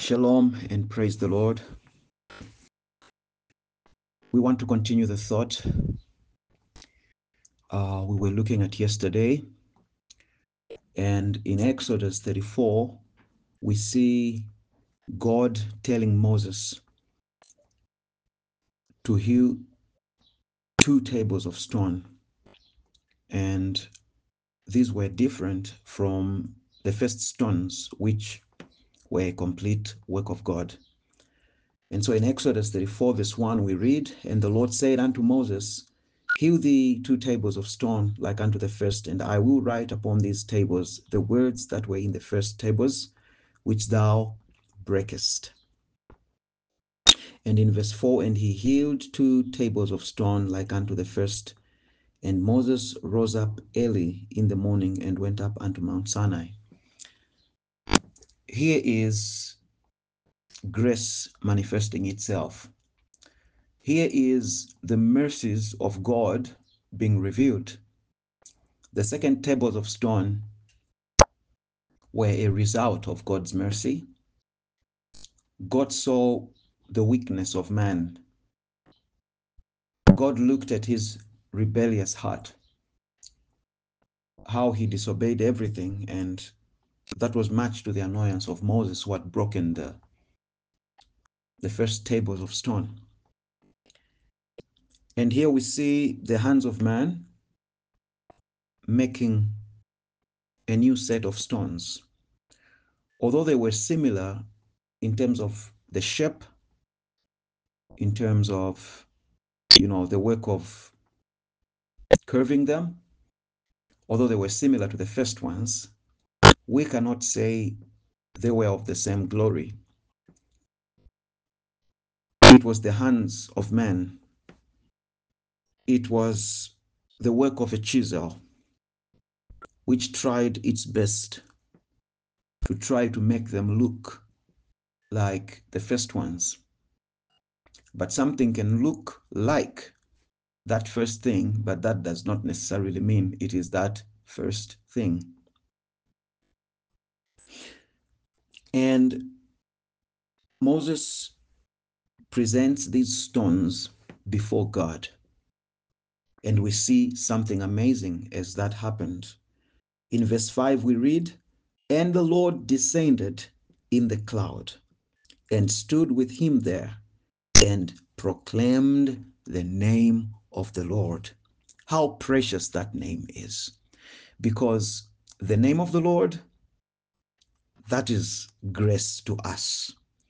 Shalom and praise the Lord. We want to continue the thought we were looking at yesterday. And in Exodus 34, we see God telling Moses to hew 2 tables of stone. And these were different from the first stones, which were a complete work of God. And so in Exodus 34, verse 1, we read, "And the Lord said unto Moses, Hew thee 2 tables of stone like unto the first, and I will write upon these tables the words that were in the first tables, which thou breakest." And in verse 4, "And he hewed 2 tables of stone like unto the first. And Moses rose up early in the morning and went up unto Mount Sinai." Here is grace manifesting itself. Here is the mercies of God being revealed. The second tables of stone were a result of God's mercy. God saw the weakness of man. God looked at his rebellious heart, how he disobeyed everything, and that was much to the annoyance of Moses, who had broken the first tables of stone. And here we see the hands of man making a new set of stones. Although they were similar in terms of the shape, in terms of, the work of curving them, although they were similar to the first ones, we cannot say they were of the same glory. It was the hands of man. It was the work of a chisel, which tried its best to try to make them look like the first ones. But something can look like that first thing, but that does not necessarily mean it is that first thing. And Moses presents these stones before God. And we see something amazing as that happened. In verse 5, we read, "And the Lord descended in the cloud and stood with him there and proclaimed the name of the Lord." How precious that name is. Because the name of the Lord, that is grace to us.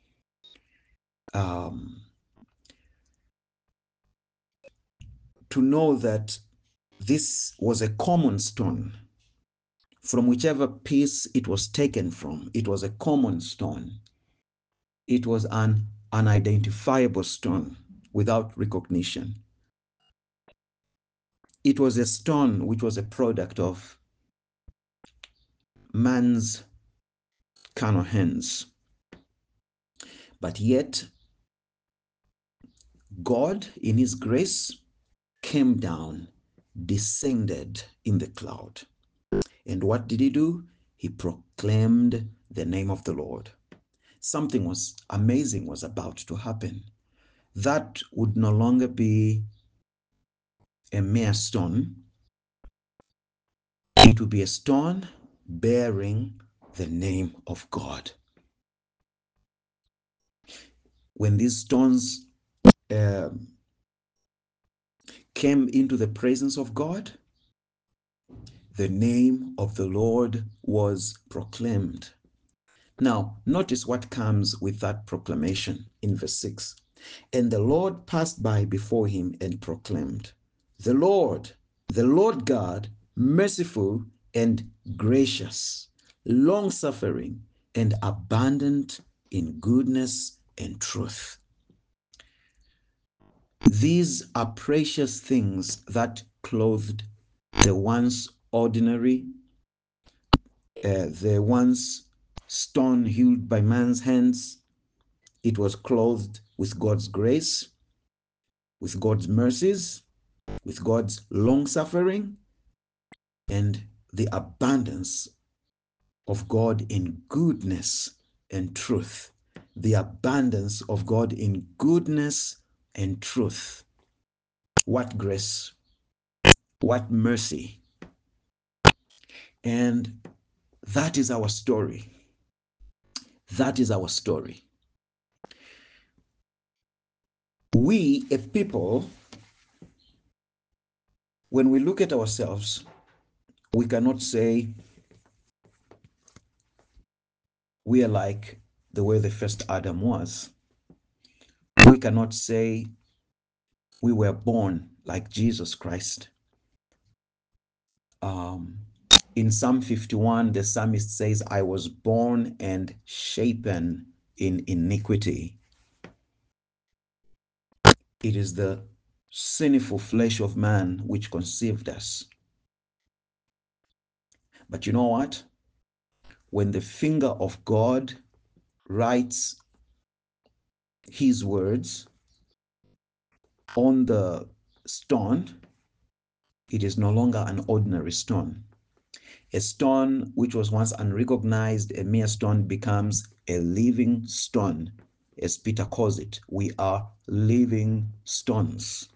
To know that this was a common stone, from whichever piece it was taken from, it was a common stone. It was an unidentifiable stone without recognition. It was a stone which was a product of man's carnal hands. But yet, God, in his grace, came down, descended in the cloud. And what did he do? He proclaimed the name of the Lord. Something was amazing was about to happen. That would no longer be a mere stone. It would be a stone bearing the name of God. When these stones came into the presence of God, the name of the Lord was proclaimed. Now, notice what comes with that proclamation in verse 6. "And the Lord passed by before him and proclaimed, the Lord God, merciful and gracious, long-suffering and abundant in goodness and truth." These are precious things that clothed the once ordinary, the once stone hewed by man's hands. It was clothed with God's grace, with God's mercies, with God's long-suffering, and the abundance of God in goodness and truth. the abundance of God in goodness and truth. What grace, what mercy. And that is our story. That is our story. We, a people, when we look at ourselves, we cannot say we are like the way the first Adam was. We cannot say we were born like Jesus Christ. In Psalm 51, the psalmist says, I was born and shapen in iniquity. It is the sinful flesh of man which conceived us. But you know what? When the finger of God writes his words on the stone, it is no longer an ordinary stone. A stone which was once unrecognized, a mere stone, becomes a living stone. As Peter calls it, we are living stones.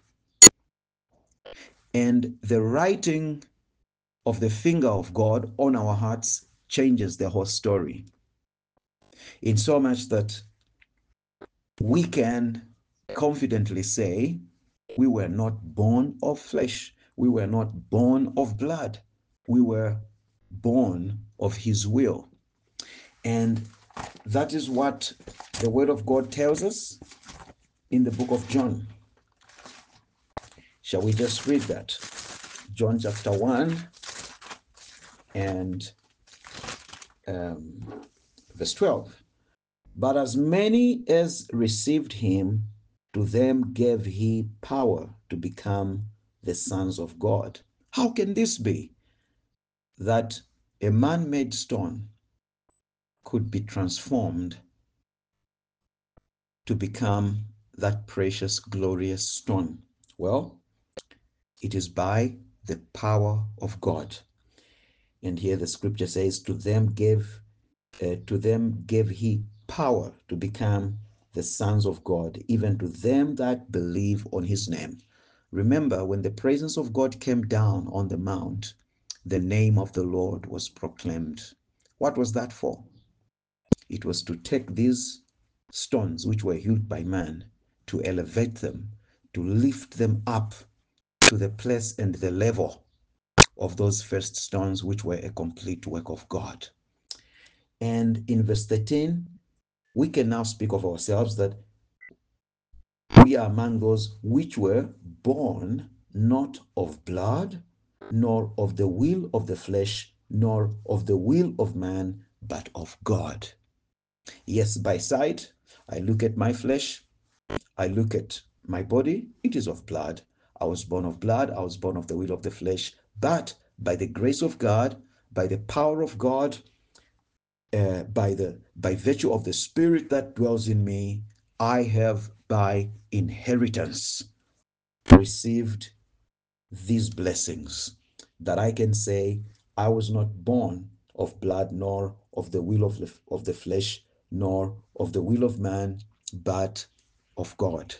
And the writing of the finger of God on our hearts changes the whole story. In so much that we can confidently say, we were not born of flesh, we were not born of blood, we were born of his will. And that is what the word of God tells us in the book of John. Shall we just read that? John chapter 1 and verse 12. But as many as received him, to them gave he power to become the sons of God. How can this be? That a man-made stone could be transformed to become that precious, glorious stone. Well, it is by the power of God. And here the scripture says, to them gave he power to become the sons of God, even to them that believe on his name. Remember, when the presence of God came down on the mount, the name of the Lord was proclaimed. What was that for? It was to take these stones which were hewed by man, to elevate them, to lift them up to the place and the level of those first stones, which were a complete work of God. And in verse 13, we can now speak of ourselves that we are among those which were born not of blood, nor of the will of the flesh, nor of the will of man, but of God. Yes, by sight, I look at my flesh, I look at my body, it is of blood. I was born of blood, I was born of the will of the flesh, but by the grace of God, by the power of God, by virtue of the Spirit that dwells in me, I have by inheritance received these blessings, that I can say I was not born of blood, nor of the will of the flesh, nor of the will of man, but of God.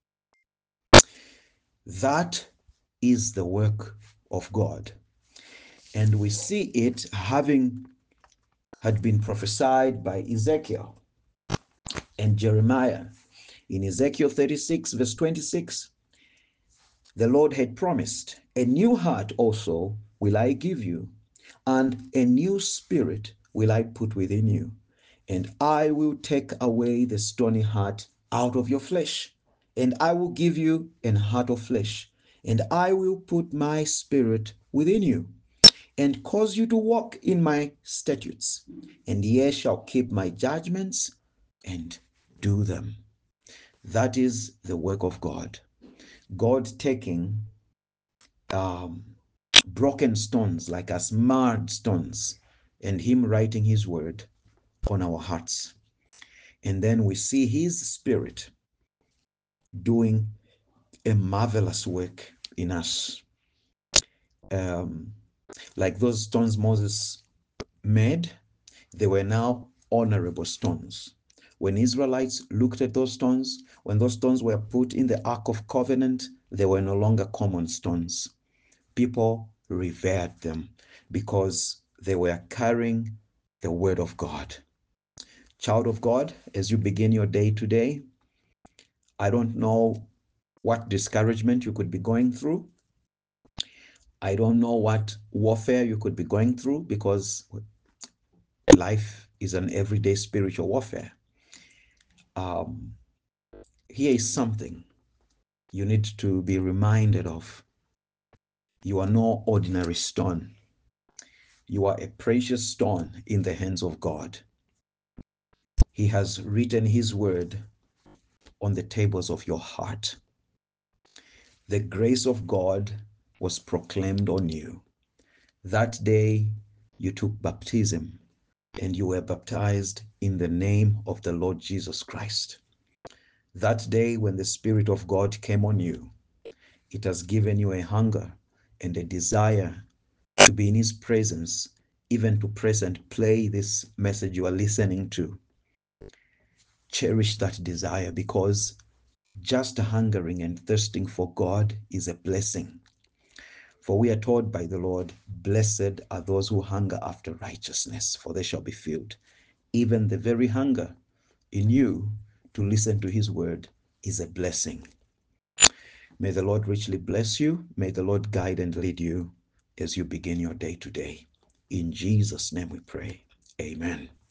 That is the work of God. And we see it having had been prophesied by Ezekiel and Jeremiah. In Ezekiel 36, verse 26, the Lord had promised, a new heart also will I give you, and a new spirit will I put within you, and I will take away the stony heart out of your flesh, and I will give you an heart of flesh, and I will put my spirit within you, and cause you to walk in my statutes, and ye shall keep my judgments and do them. That is the work of God. God taking broken stones, like us marred stones, and him writing his word on our hearts. And then we see his spirit doing a marvelous work in us. Like those stones Moses made, they were now honorable stones. When Israelites looked at those stones, when those stones were put in the Ark of Covenant, they were no longer common stones. People revered them because they were carrying the word of God. Child of God, as you begin your day today, I don't know what discouragement you could be going through. I don't know what warfare you could be going through, because life is an everyday spiritual warfare. Um, Here is something you need to be reminded of. You are no ordinary stone. You are a precious stone in the hands of God. He has written His word on the tables of your heart. The grace of God was proclaimed on you. That day you took baptism, and you were baptized in the name of the Lord Jesus Christ. That day when the Spirit of God came on you, it has given you a hunger and a desire to be in His presence, even to press and play this message you are listening to. Cherish that desire, because just hungering and thirsting for God is a blessing. For we are told by the Lord, blessed are those who hunger after righteousness, for they shall be filled. Even the very hunger in you to listen to His word is a blessing. May the Lord richly bless you. May the Lord guide and lead you as you begin your day today. In Jesus' name we pray. Amen.